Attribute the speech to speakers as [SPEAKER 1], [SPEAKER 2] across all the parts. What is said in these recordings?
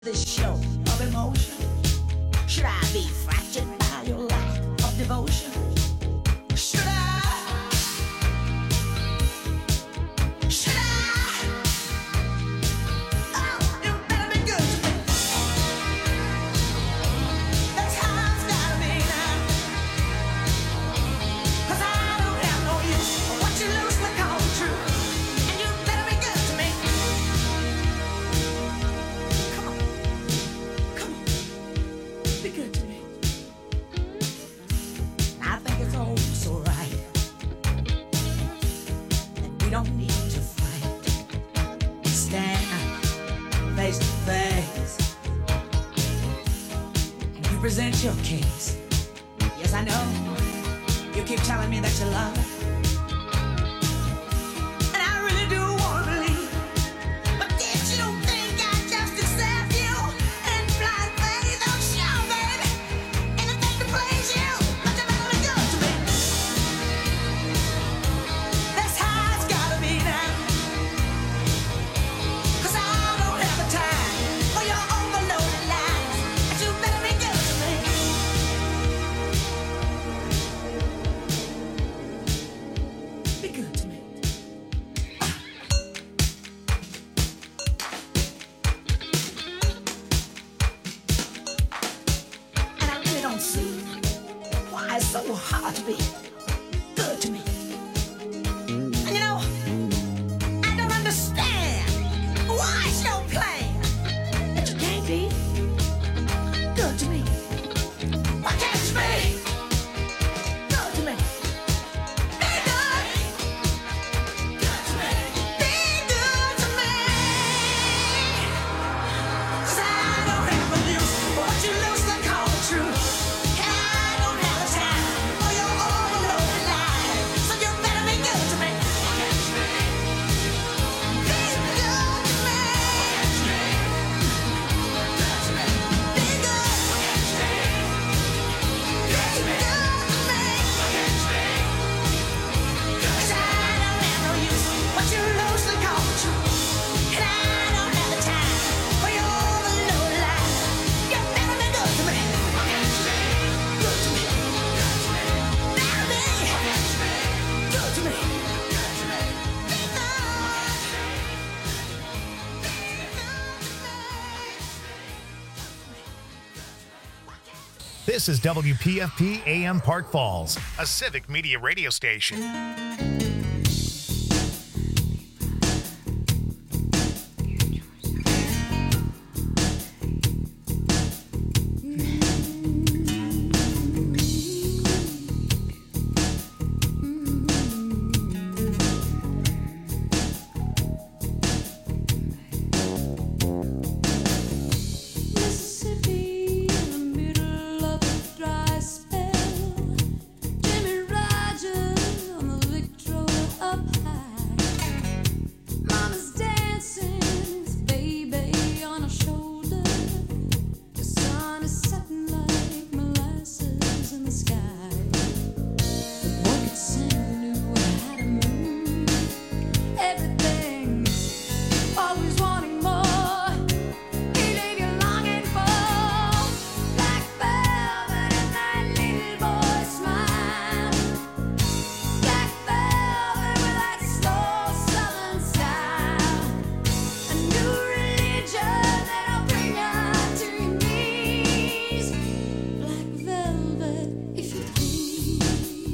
[SPEAKER 1] This show of emotion. Should I be fractured by your lack of devotion? Should I? Should I? Oh, you better be good to me. That's how it's gotta be now. 'Cause I don't have no use for what you loosely call true. And you better be good to me. Come on. Come on. Be good to me. I think it's all so right. And we don't need to fight. Stand face to face. And you present your case. Yes, I know. You keep telling me that you love me. And I really do want to believe. But did you think I just accept you in blind faith? Oh, sure, baby. Anything to please you. But you better be good to me. That's how it's gotta be now. 'Cause I don't have the time for your overloaded lies. But you better be good to me. Be good to me. And I really don't see why it's so hard to be good to me. And you know, I don't understand why it's so plain that you can't be good to me. Why can't you be good to me? Be good. Good to me. Be good to me. 'Cause I don't have a use for what you loosely call the truth. And I don't have the time for your overloaded lies. So you better be good to me. Be good to me. Be good to me. Be good. Be good to me. 'Cause I don't have no use for what you loosely call the truth. And I don't have the time for your overloaded lies. You better be good to me. Good to me. Better be good to me. Be
[SPEAKER 2] This is WPFP AM Park Falls, a civic media radio station.
[SPEAKER 3] Mississippi in the middle of a dry spell. Jimmy Rogers on the Victrola up high. Mama's dancing, his baby on her shoulder. The sun is setting like molasses in the sky. The boy could sing, knew how to move. Everything, always wanting more. He leave you longing for black velvet and that little boy smile. Black velvet with that slow southern style. A new religion that'll bring you to your knees. Black velvet, if you please.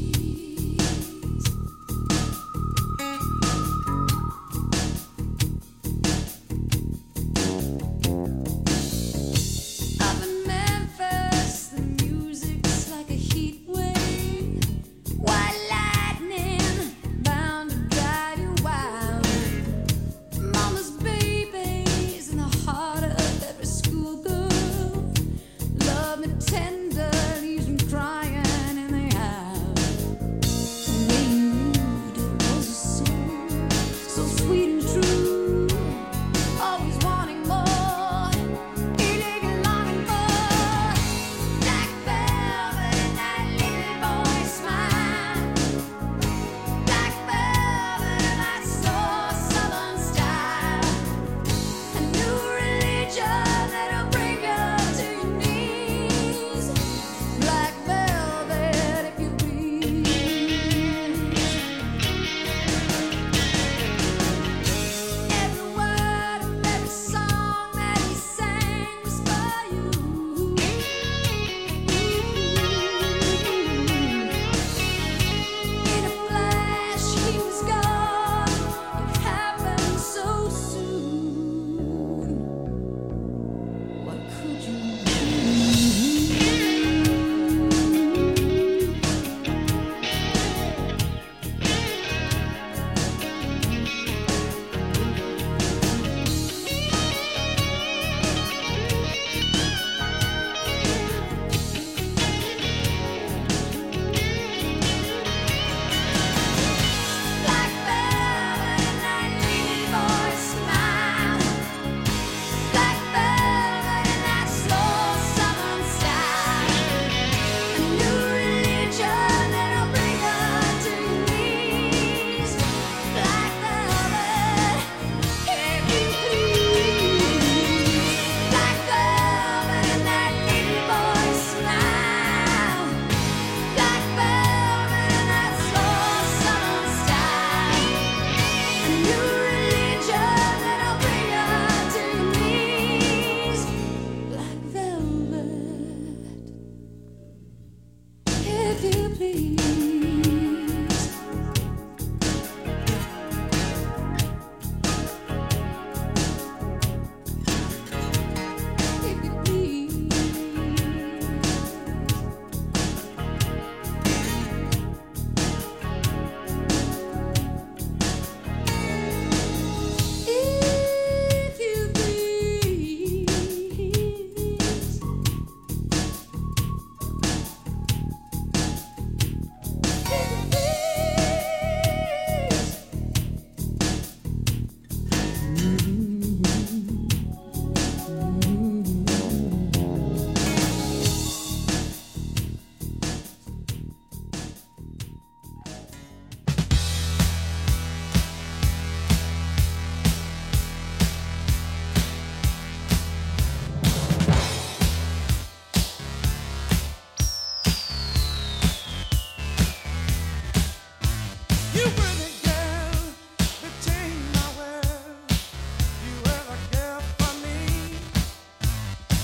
[SPEAKER 3] Up in Memphis, the music's like a heat wave. White lightning bound to drive you wild. Mama's baby's in the heart of every schoolgirl. Love me tender, leaves me crying in the aisle. The way you moved, it was a song, so sweet and true. Always wanting more. He leave you longing for black velvet and that little boy smile. Black velvet and that slow southern style. A new religion that'll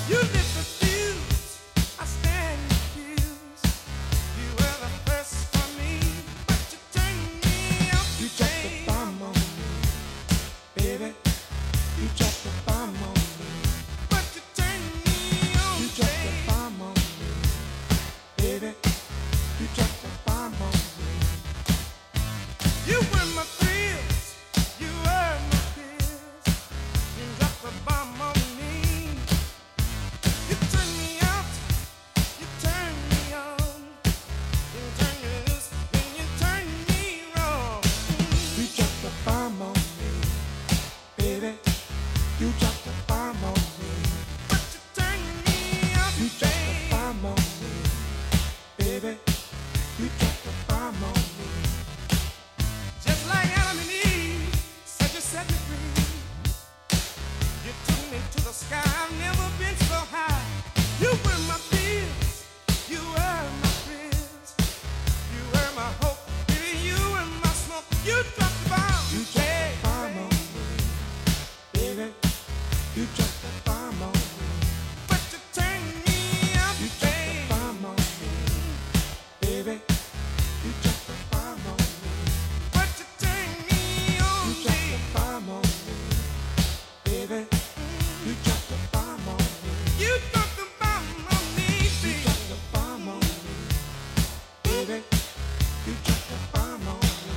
[SPEAKER 4] You lit the fuse, I stand accused. You were the first for me, but you turned me out. You dropped the bomb on me, baby. You dropped the bomb on me, but you turned me on. You dropped the bomb on me, baby. You dropped the bomb on me. You were my thrills, you were my pills. You dropped the bomb on me. You turned me out, you turned me on. You turned me loose, then you turned me wrong. You dropped the bomb on me, baby. You dropped the bomb on me, but you turned me out. You dropped the bomb on me, baby. You dropped the bomb on me. Just like Adam and Eve said, you set me free. You took me to the sky. I've never been so high. You were my fears. You were my thrills. You were my hope. Baby, you were my smoke. You dropped the bomb. You dropped the bomb on me, baby. You dropped the bomb on me, but you turned me out. You dropped the bomb on me, baby. You dropped the bomb on me, but you turned me on. You dropped the bomb on me, baby. You dropped the bomb on me. You dropped the bomb on me, baby. You dropped the bomb on me, baby. You dropped the bomb on me.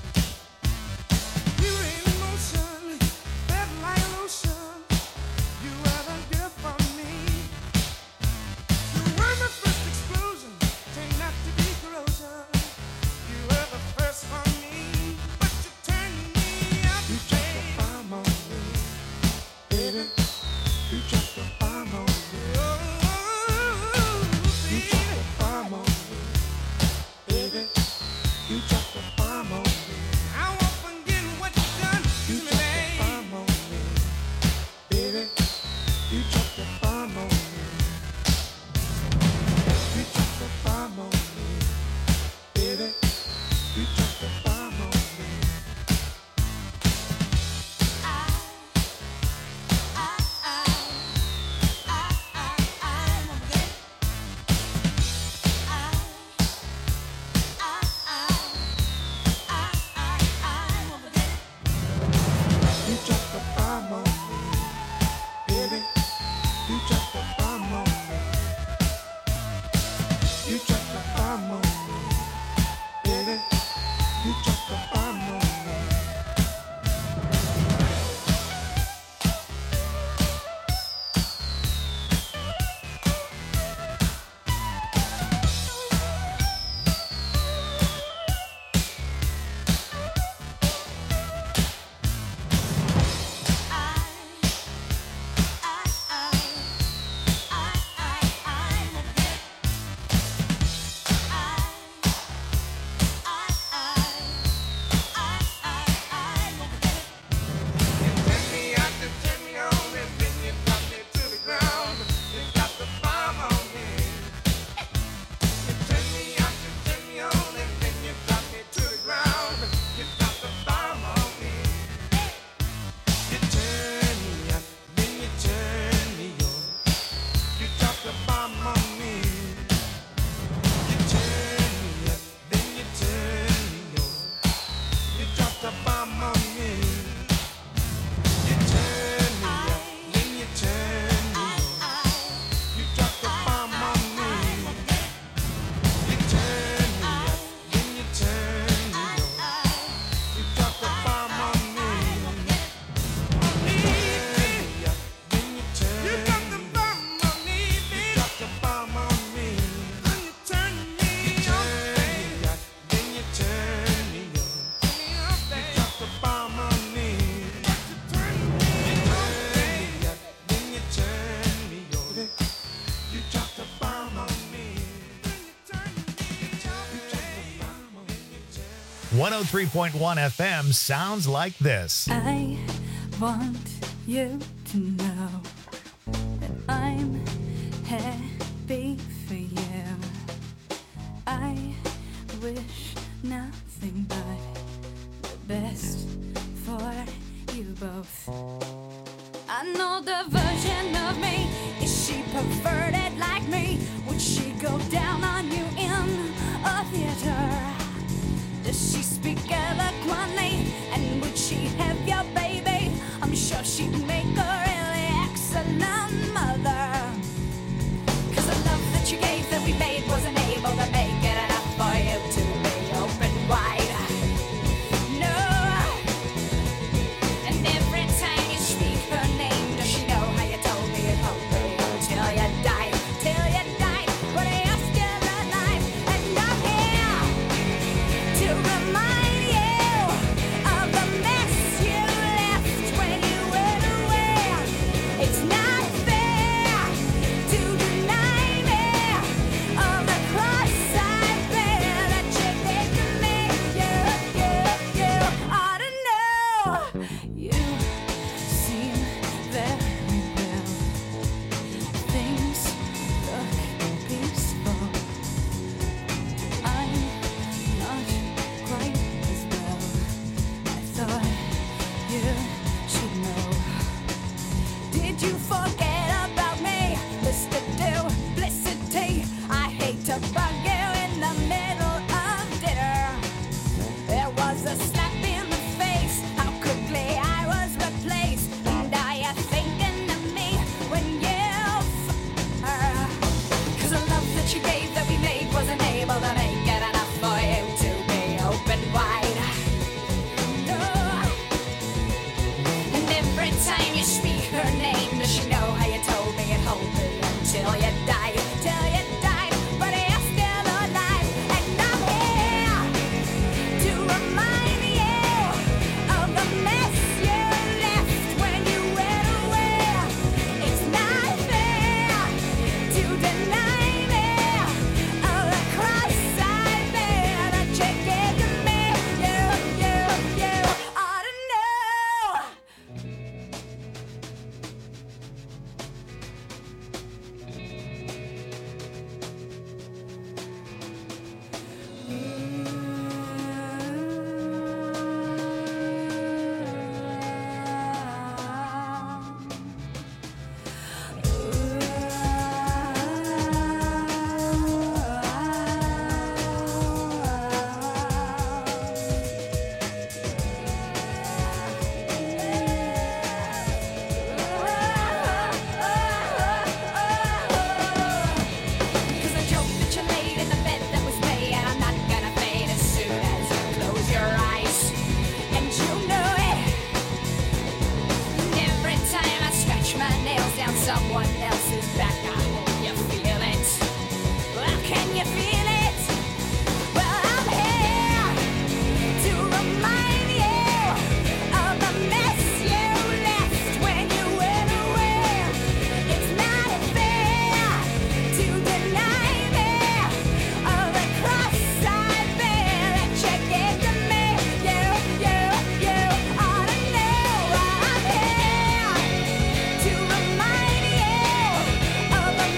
[SPEAKER 4] You were in motion, felt like an ocean. You were the girl for me. You were my first explosion, turned out to be corrosion. You were the first for me, but you turned me out. You dropped the bomb on me, baby. You dropped the bomb on me. You dropped the bomb on me, baby. You dropped the bomb on me. I won't forget what you done to me, baby. You dropped the bomb on me, baby. You dropped the bomb on me. You dropped the bomb on me, baby. You dropped the bomb on me. You dropped the bomb on me, baby. You dropped the bomb on me. You dropped the bomb on me, baby. You dropped the bomb on me. You dropped the bomb on me.
[SPEAKER 2] 103.1 FM sounds like this.
[SPEAKER 3] I want you to know that I'm happy for you. I wish nothing but the best for you both. I know the version of me is she
[SPEAKER 5] To remind you of the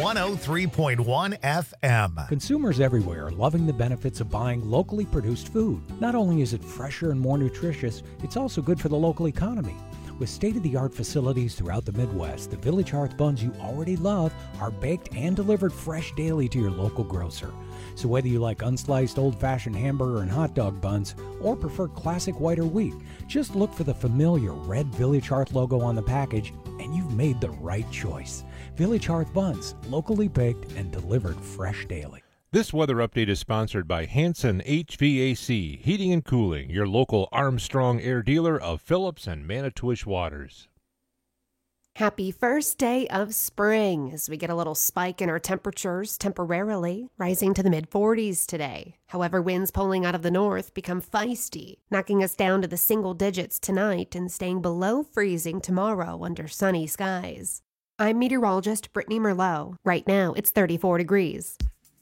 [SPEAKER 2] 103.1 FM.
[SPEAKER 5] Consumers everywhere are loving the benefits of buying locally produced food. Not only is it fresher and more nutritious, it's also good for the local economy. With state-of-the-art facilities throughout the Midwest, the Village Hearth buns you already love are baked and delivered fresh daily to your local grocer. So whether you like unsliced old-fashioned hamburger and hot dog buns or prefer classic white or wheat, just look for the familiar red Village Hearth logo on the package and you've made the right choice. Village Hearth buns, locally baked and delivered fresh daily.
[SPEAKER 6] This weather update is sponsored by Hanson HVAC, Heating and Cooling, your local Armstrong Air dealer of Phillips and Manitowish Waters.
[SPEAKER 7] Happy first day of spring as we get a little spike in our temperatures temporarily, rising to the mid-40s today. However, winds pulling out of the north become feisty, knocking us down to the single digits tonight and staying below freezing tomorrow under sunny skies. I'm meteorologist Brittany Merlot. Right now, it's 34 degrees.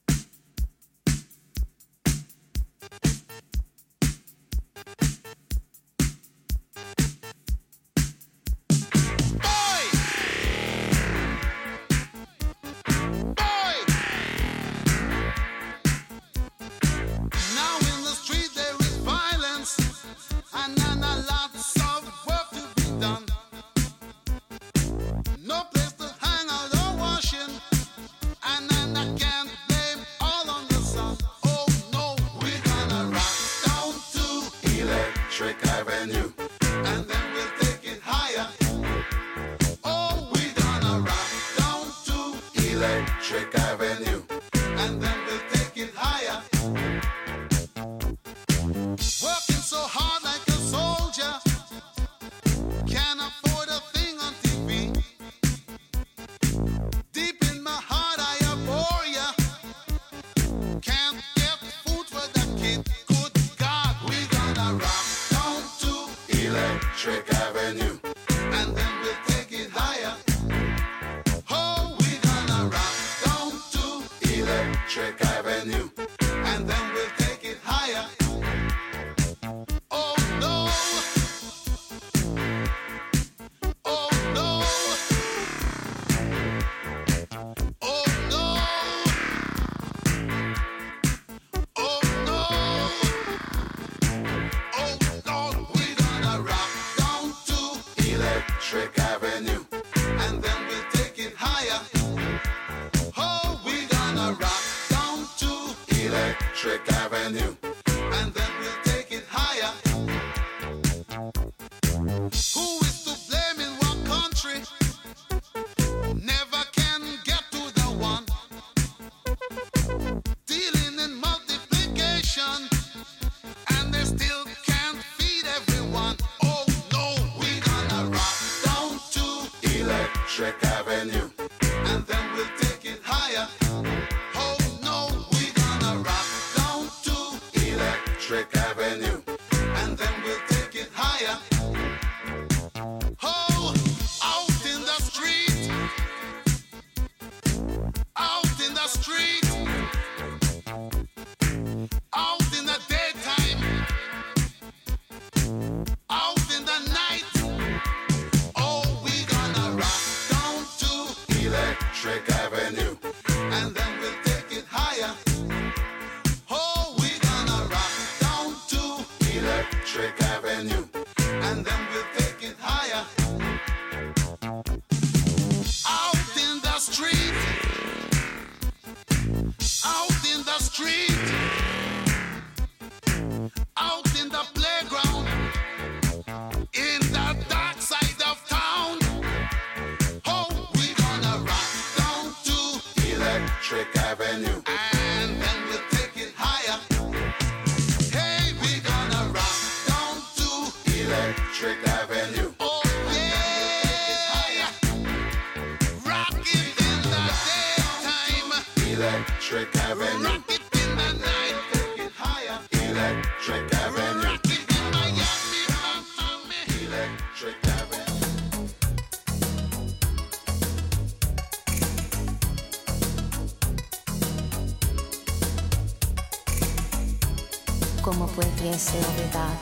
[SPEAKER 8] Como pudiese olvidar.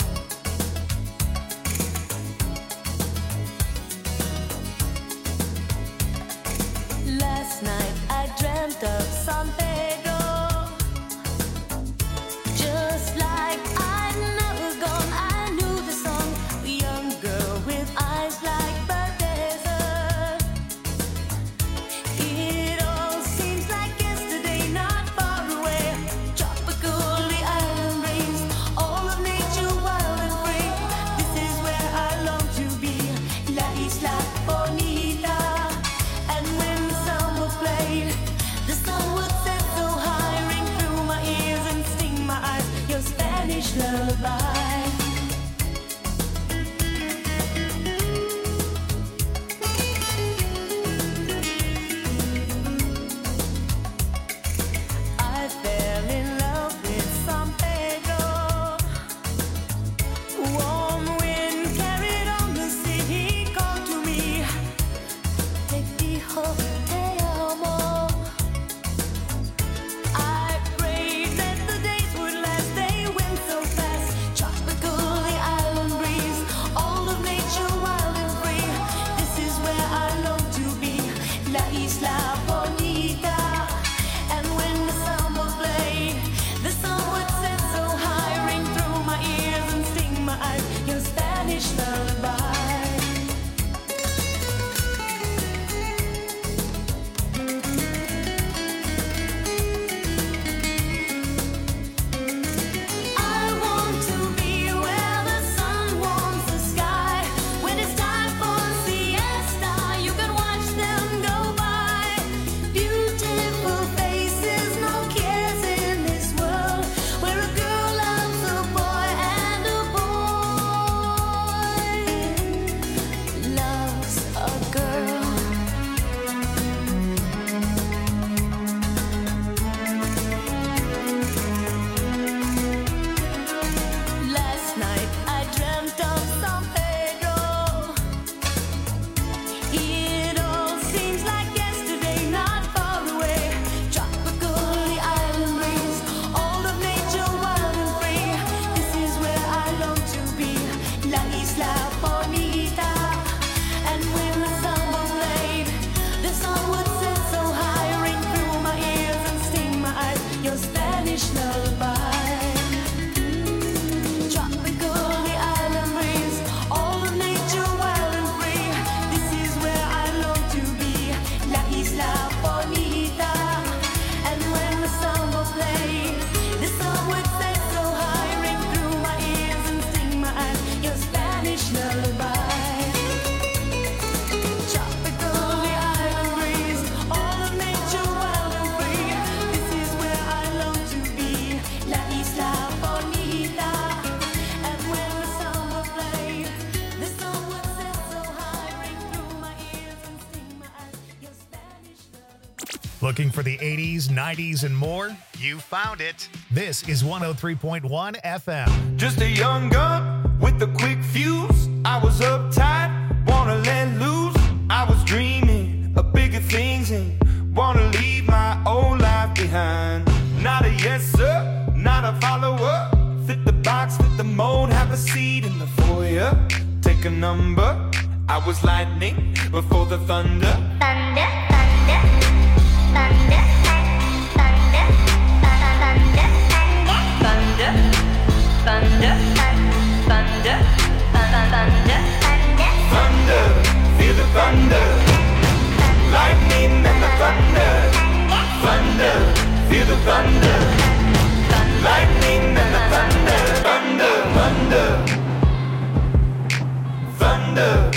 [SPEAKER 8] Last night I
[SPEAKER 3] Spanish lullaby. I fell in love with San Pedro. Warm wind carried on the sea. He called to me, te dijo te amo. I prayed that the days would last. They went so fast. Tropical, the island breeze, all of nature wild and free. This is where I long to be, La Isla Bonita. And when the samba played, the sun would set so high, ring through my ears and sting my eyes. Your Spanish lullaby. I want to be where the sun warms the sky. When it's time for siesta, you can watch them go by. Beautiful faces, no cares in this world, where a girl loves a boy and a boy loves a girl. Last night I dreamt of San Pedro. It all seems like yesterday, not far away. Tropical, the island breeze, all of nature wild and free. This is where I long to be, La Isla Bonita. And when the samba played, the sun would set so high, ring through my ears and sting my eyes. Your Spanish lullaby. Tropical, the island breeze, all of nature wild and free. This is where I long to be, La Isla Bonita. And when the samba played, the sun would set so high, ring through my ears and sting my eyes. Your Spanish lullaby. Tropical, the island breeze, all of nature wild and free. This is where I long to be, La Isla Bonita. And when the samba played, the sun would set so high, ring through my ears and sting my eyes. Your Spanish lullaby.
[SPEAKER 2] Looking for the 80s, 90s, and more? You found it. This is 103.1 FM.
[SPEAKER 4] Just a young gun with a quick fuse. I was uptight, wanna let loose. I was dreaming of bigger things and wanna leave my old life behind. Not a yes sir, not a follower. Fit the box, fit the mold, have a seat in the foyer. Take a number. I was lightning before the thunder.
[SPEAKER 8] Thunder, thunder, thunder, thunder, thunder, thunder, thunder, thunder, thunder,
[SPEAKER 4] Thunder, feel the thunder. Lightning and the thunder. Thunder, feel the thunder. Lightning and the thunder. Thunder, thunder, thunder.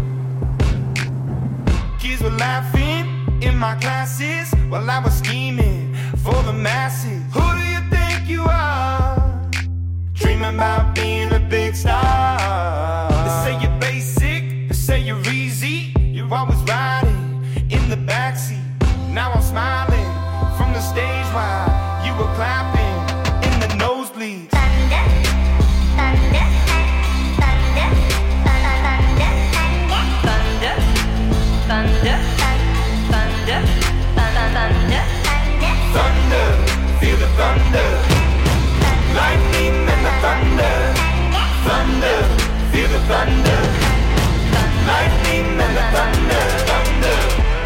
[SPEAKER 4] Kids were laughing in my classes while I was scheming for the masses. Who do you think you are? Dreaming about being a big star. They say you're basic, they say you're easy. You're always riding in the backseat. Now I'm smiling from the stage while you were clapping in the nosebleeds.
[SPEAKER 8] thunder, thunder, thunder, thunder,
[SPEAKER 3] Thunder, thunder, thunder, thunder,
[SPEAKER 4] Thunder, feel the thunder. Lightning and the thunder. Thunder, feel the thunder. Lightning and the thunder. Thunder.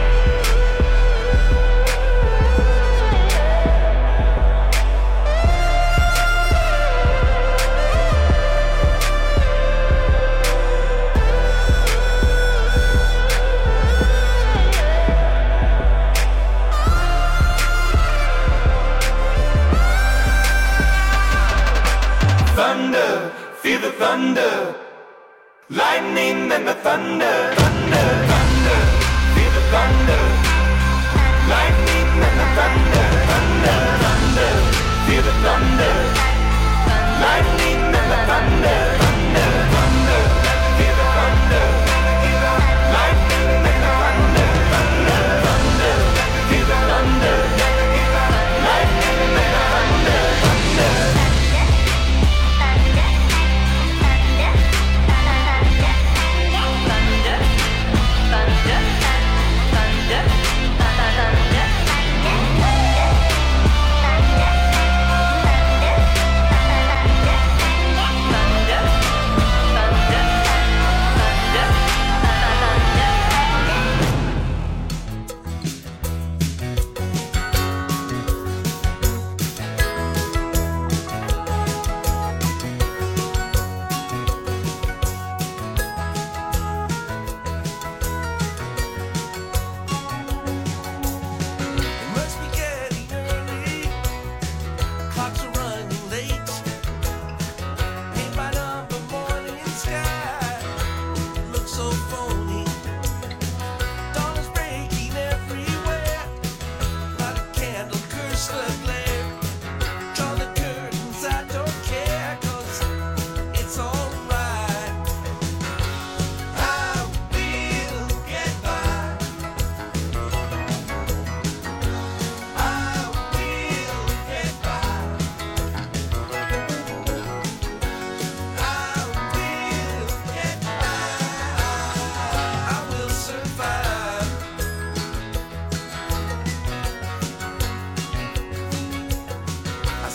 [SPEAKER 4] Thunder, feel the thunder. Lightning and the thunder. Thunder, thunder, feel the thunder. Lightning and the thunder. Thunder, thunder, feel the thunder. Lightning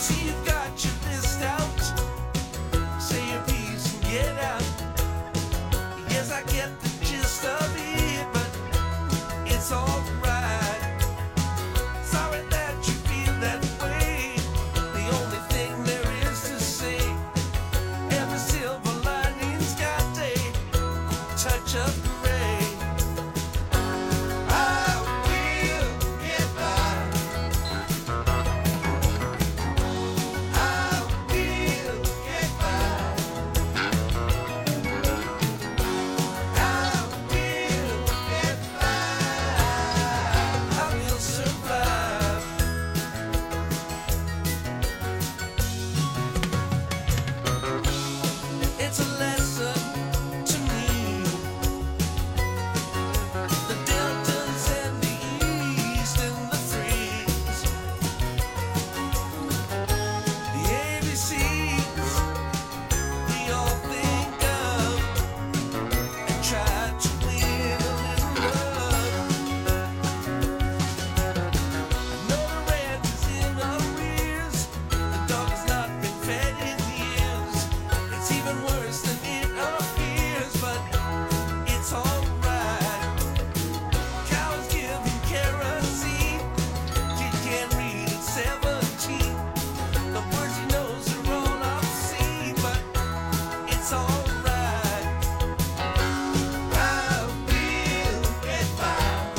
[SPEAKER 4] See, you got your list out. Say your piece and get out. Yes, I get the gist of it, but it's alright. Sorry that you feel that way. The only thing there is to say, every silver lining's got a touch of gray. I will get by. I will get by. I will get by. I will survive. It's a lesson to me. The deltas and the east and the freeze. The ABCs we all think of and try to win a little love. I know the rent is in arrears. The dog has not been fed in years. It's even worse than it appears, but it's alright. Cows giving kerosene. Kid can't read at 17. The words he knows are all obscene, but it's alright. I will get by.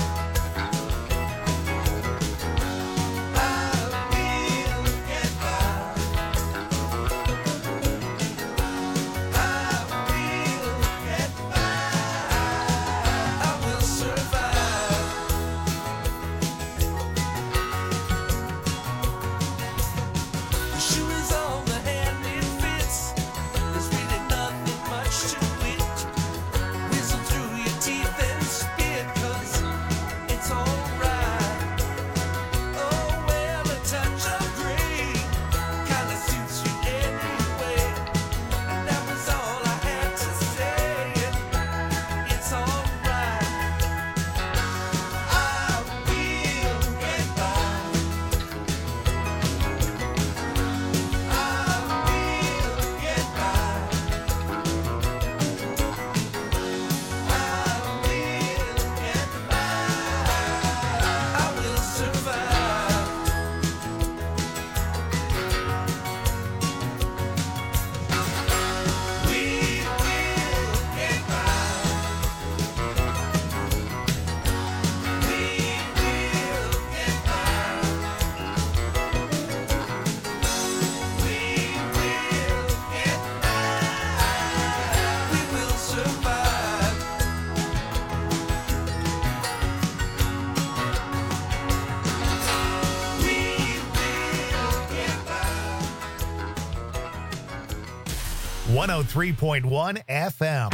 [SPEAKER 4] I will get by. I will get by. I will survive. The shoe is on the hand it fits. There's really nothing much to it. Whistle through your teeth and spit, 'cause it's alright. Oh, well, a touch of gray kinda suits you anyway. And that was all I had to say. It's alright. I will get by. I will get by. I will get by. I will survive. We will get by. We will get by. We will get by. We will survive. We will get by.
[SPEAKER 2] 103.1 FM.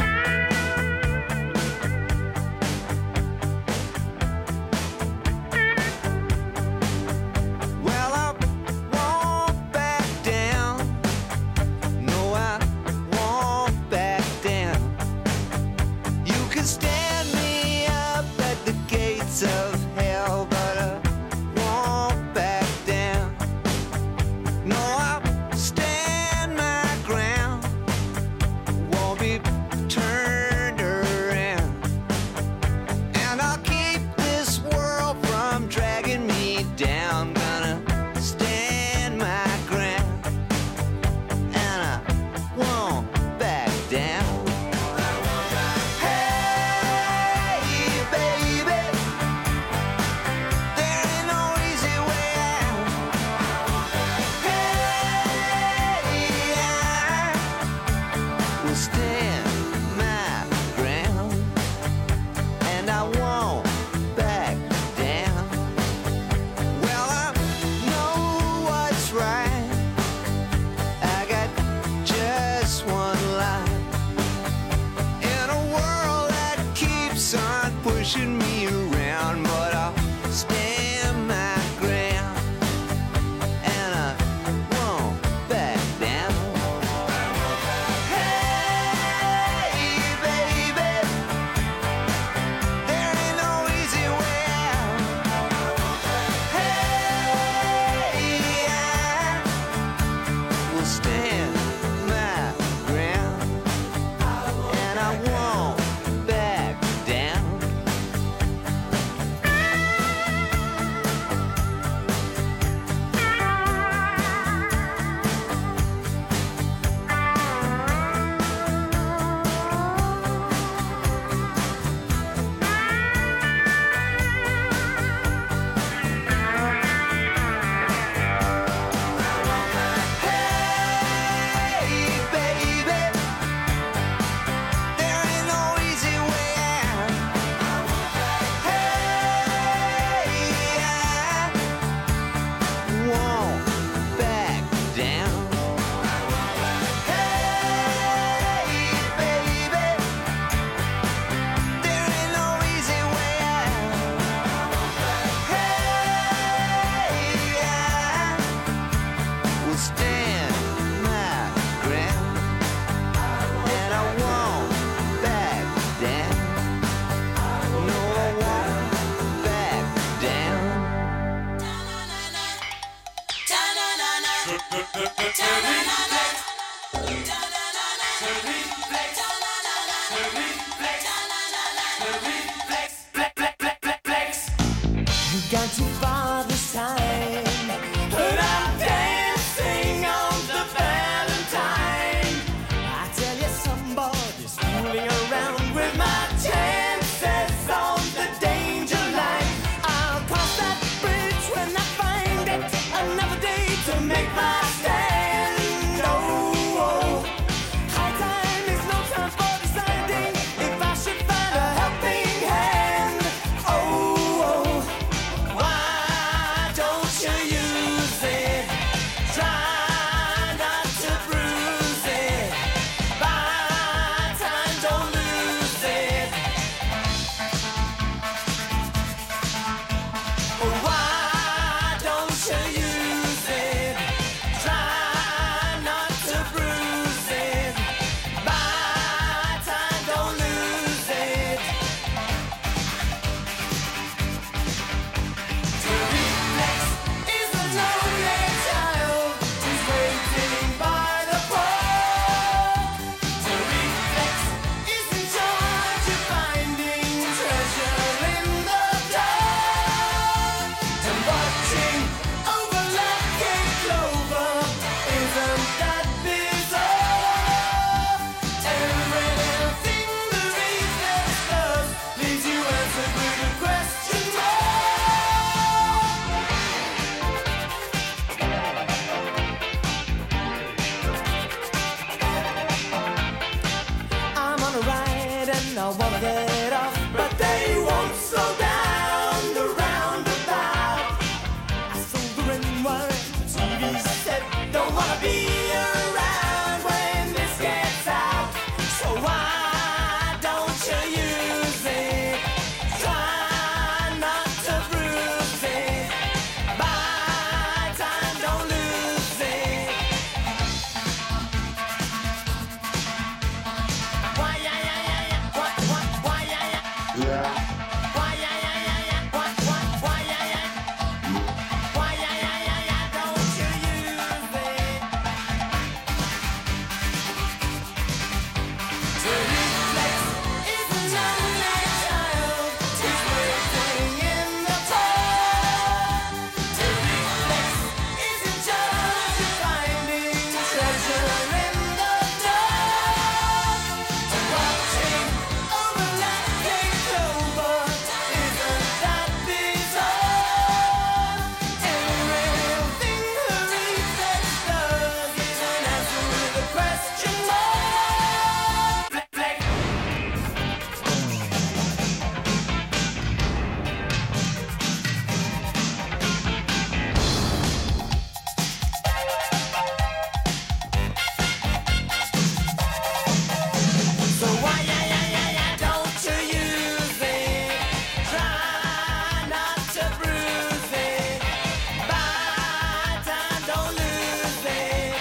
[SPEAKER 4] Well, I won't back down. No, I won't back down. You can stand me up at the gates of hell, but I won't back down. No, I'll stand my ground. Won't be turned
[SPEAKER 9] stand my ground, and I won't back down. No, I won't back down.
[SPEAKER 4] We've gone too far this time, but I'm dancing on the Valentine. I tell you, somebody's fooling around with my chances on the danger line. I'll cross that bridge when I find it. Another day to make my stand. Oh, high time is no time for deciding if I should find a helping hand. Oh, why don't you use it? Try not to bruise it. Buy time, don't lose it. Why don't you use it? Try not to bruise it. Buy time, don't lose it. To reflex is a lonely child who's waiting by the pole. To reflex is in charge of finding treasure in the dark. And watching over lucky clover, isn't that bizarre? Everything the reflex does leaves you answered with a question mark. I'm on a ride and I wanna get off, but they won't slow down the roundabout. I sold the ring wire, the TV set, don't wanna be around when this gets out. So why don't you use it? Try not to bruise it. Buy time, don't lose it. Why, yeah, yeah, yeah, yeah. What, why, yeah, yeah. Why, yeah, yeah, yeah, yeah. What, why, yeah, yeah. Why, yeah, yeah, yeah, yeah. Don't you use it? To reflex is a lonely child who's waiting in the dark. To reflex is in charge of finding treasure in the dark. And watching over lucky clover, isn't that bizarre? Everything the reflex does is an answer with a question mark. Reflex. So why, yeah, yeah, yeah, yeah, don't you use it? Try not to bruise it. Buy time, don't lose it.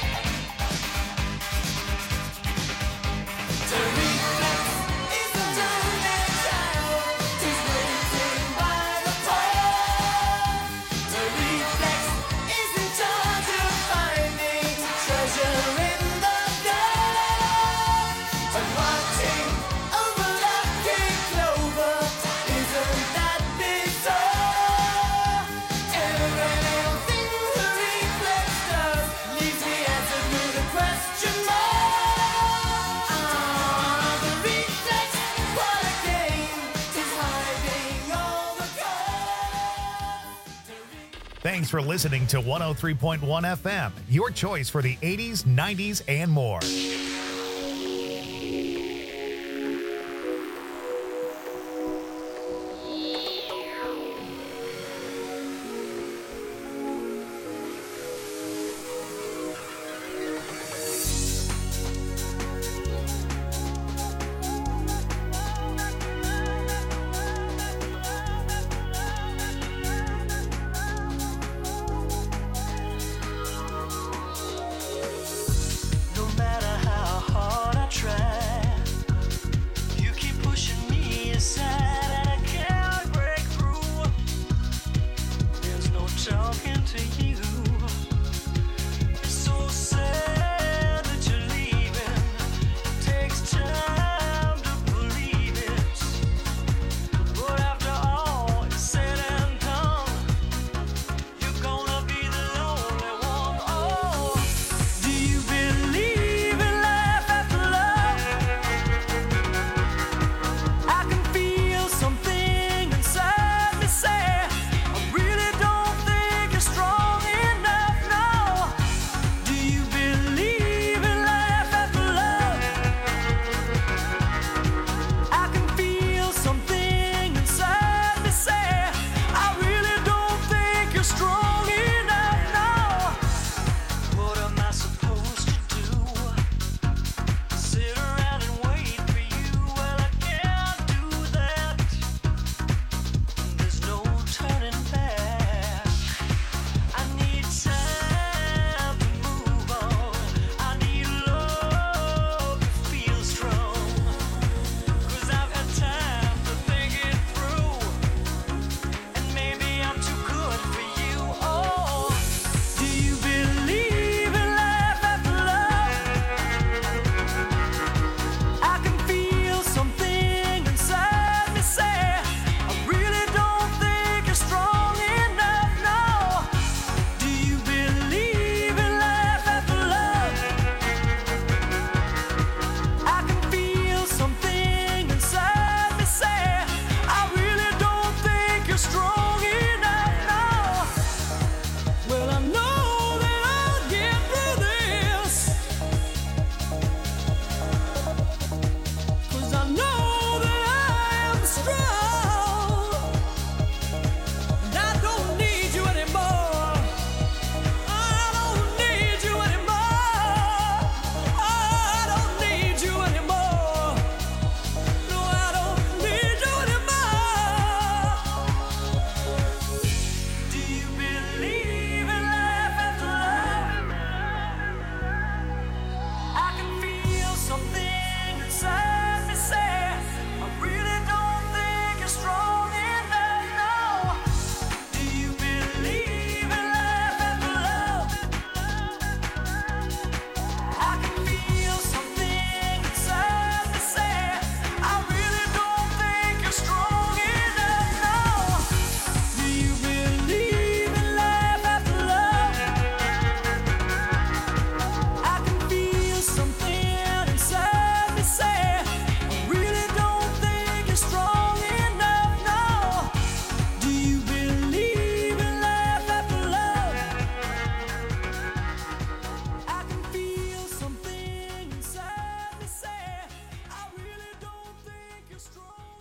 [SPEAKER 4] To reflex is a lonely child who's waiting by the pole. To reflex is in charge of finding treasure in the dark. And watching over lucky clover, isn't that bizarre? Everything the reflex does leaves me answered with a question mark. The reflex, what a game, 'tis hiding all the cards.
[SPEAKER 2] Thanks for listening to 103.1 FM, your choice for the 80s, 90s, and more.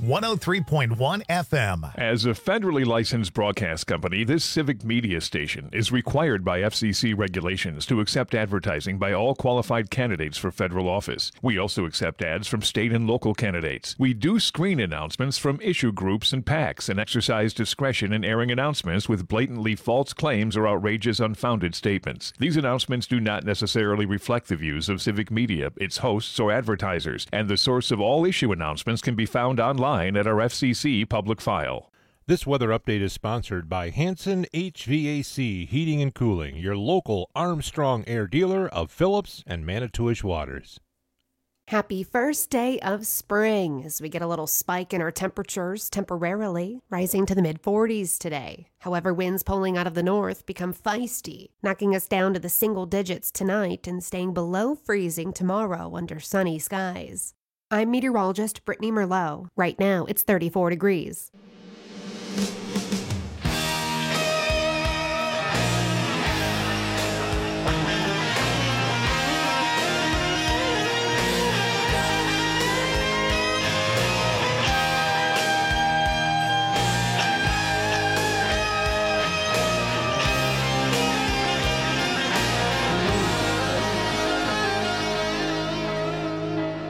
[SPEAKER 2] 103.1 FM.
[SPEAKER 10] As a federally licensed broadcast company, this civic media station is required by FCC regulations to accept advertising by all qualified candidates for federal office. We also accept ads from state and local candidates. We do screen announcements from issue groups and PACs and exercise discretion in airing announcements with blatantly false claims or outrageous unfounded statements. These announcements do not necessarily reflect the views of civic media, its hosts, or advertisers, and the source of all issue announcements can be found online at our FCC public file.
[SPEAKER 6] This weather update is sponsored by Hanson HVAC Heating and Cooling, your local Armstrong Air dealer of Phillips and Manitowish Waters.
[SPEAKER 7] Happy first day of spring as we get a little spike in our temperatures temporarily, rising to the mid-40s today. However, winds pulling out of the north become feisty, knocking us down to the single digits tonight and staying below freezing tomorrow under sunny skies. I'm meteorologist Brittany Merlot. Right now, it's 34 degrees.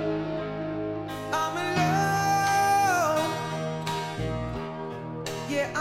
[SPEAKER 4] I'm alone. Yeah,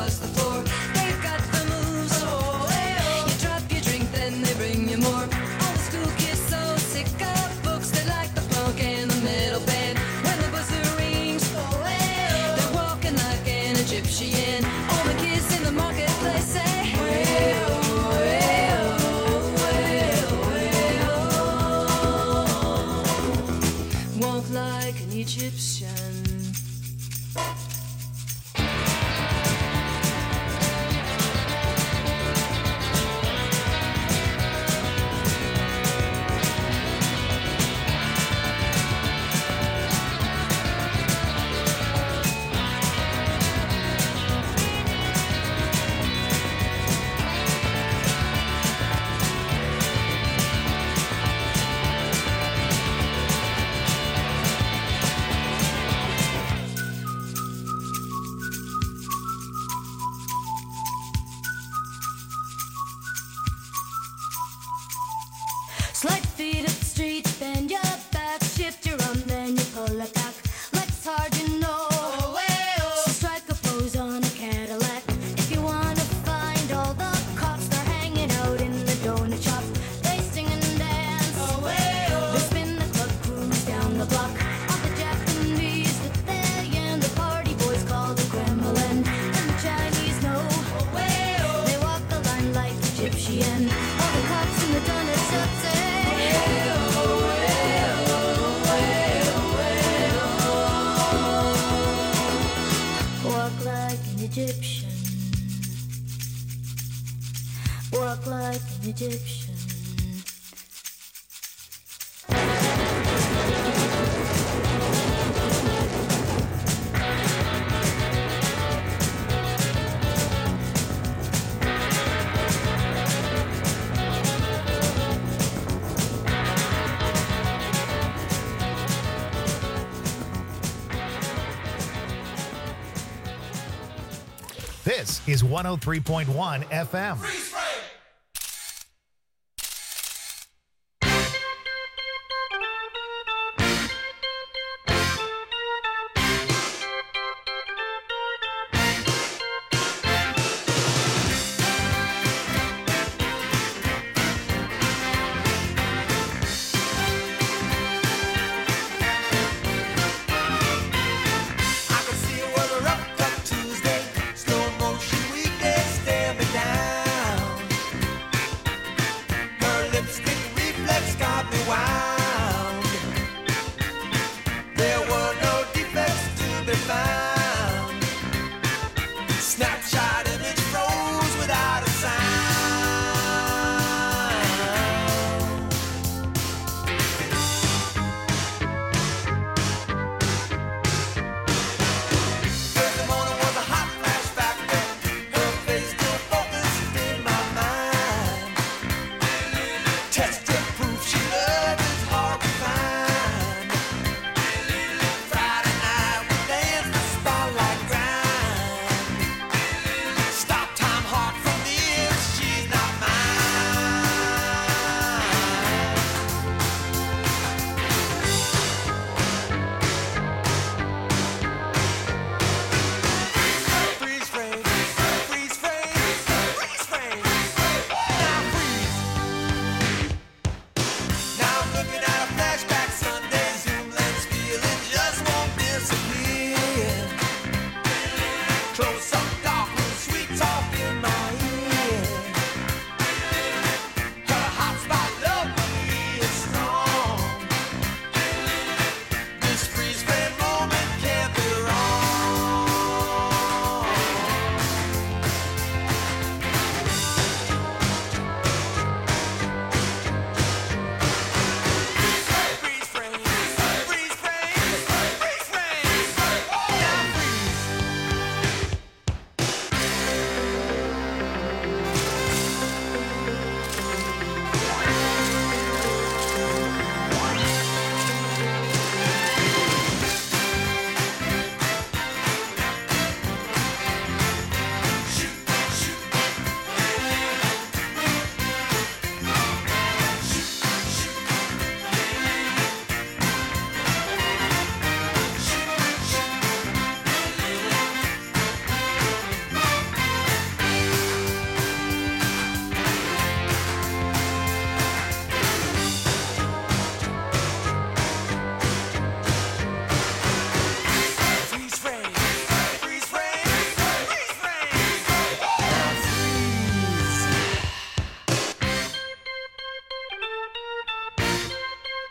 [SPEAKER 3] across the floor. They've got the moves. You drop your drink, then they bring you more. All the school kids so sick of books, they like the punk and the metal band. When the buzzer rings, they're walking like an Egyptian. All the kids in the marketplace say, walk like an Egyptian. Slide feet up the street, bend your back, shift your arm, then you pull it back. Life's hard, you know. So strike a pose on a Cadillac. If you wanna find all the cops, they're hanging out in the donut shop. They sing and dance. They spin the club cruise down the block. All the Japanese that they and the party boys call the Kremlin. And the Chinese know. They walk the line like Egyptian. All the cops in the donut shop say, walk like an Egyptian. Walk like an Egyptian.
[SPEAKER 2] This is 103.1 FM.